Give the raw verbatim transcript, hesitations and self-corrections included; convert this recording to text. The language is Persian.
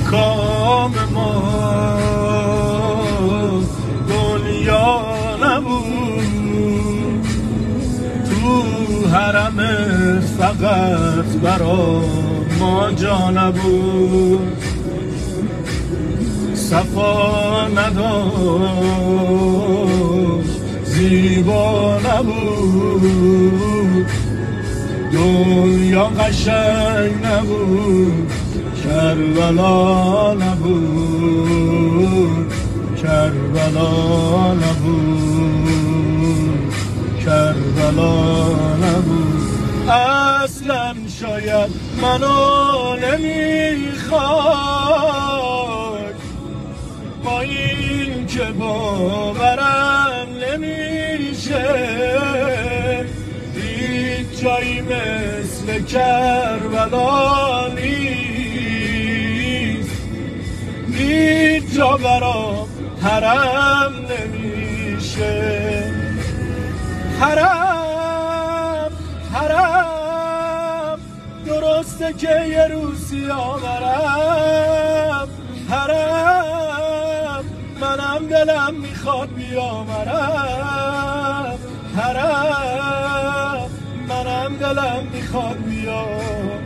مکام ما دنیا نبود، تو حرم فقط برا ما جا نبود. صفا نداشت زیبا نبود، دنیا قشنگ نبود، کربلا نبود، کربلا نبود، کربلا نبود. اصلا شاید منو نمیخواد، با این که باورم نمیشه هیچ جایی مثل کربلا نیست، هیچ جا برام حرم نمیشه. حرم حرم درسته که یه روزی آورم، حرم منم دلم میخواد بیاورم، حرم منم دلم میخواد بیاورم.